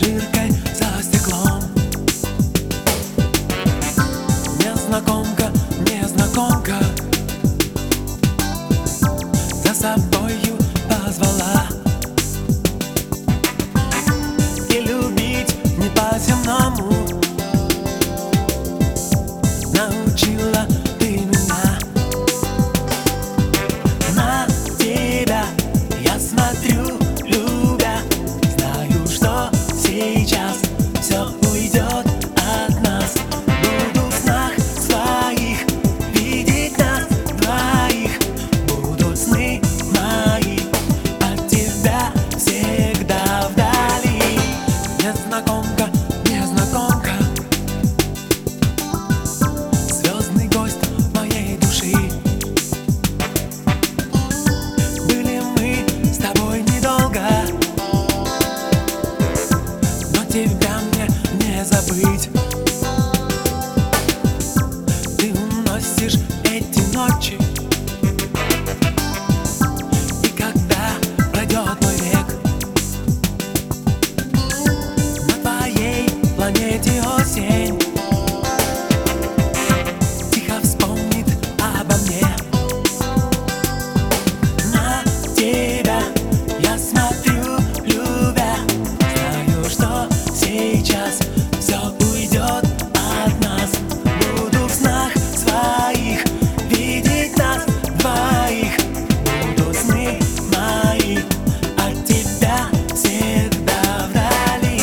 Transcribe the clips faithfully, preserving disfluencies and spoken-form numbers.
пассажиркой за стеклом. Незнакомка, незнакомка за собою позвала. И любить не по-земному научила ты меня. На тебя я смотрю, любя, знаю, что сейчас все уйдет от нас. Буду в снах своих видеть нас двоих. Будут сны мои от тебя всегда вдали. Незнакомка, незнакомка, звездный гость моей души. Были мы с тобой недолго, но тебя мне не забыть. Ты уносишь эти ночи, и когда пройдет мой век, на твоей планете осень тихо вспомнит обо мне. На тебя я смотрю, любя, знаю, что сейчас все уйдет от нас. Буду в снах своих видеть нас двоих. Будут сны мои от тебя всегда вдали.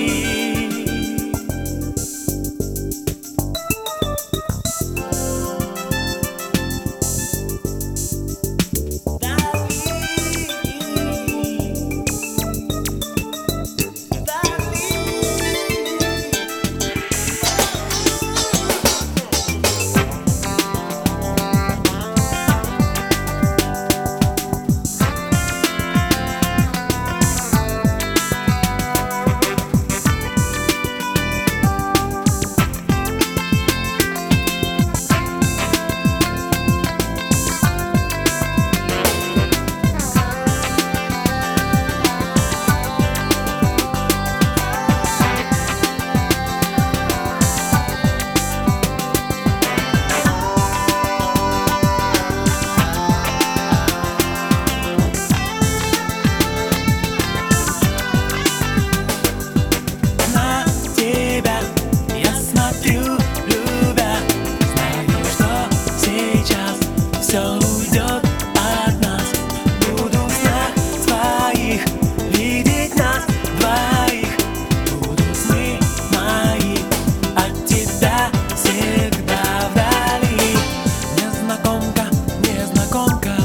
На тебя я смотрю, любя, знаю, что сейчас все уйдет от нас. Буду в снах своих видеть нас двоих. Будут сны мои от тебя всегда вдали. Незнакомка, незнакомка,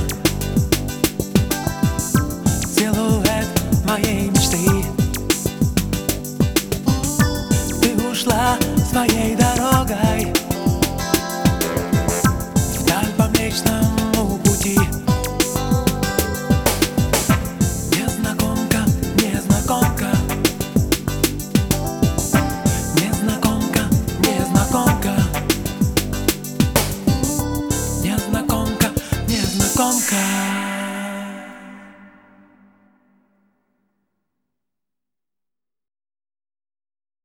силуэт моей мечты. Ты ушла своей дорогой вдаль по Млечному пути. Незнакомка, незнакомка, незнакомка, незнакомка, незнакомка, незнакомка.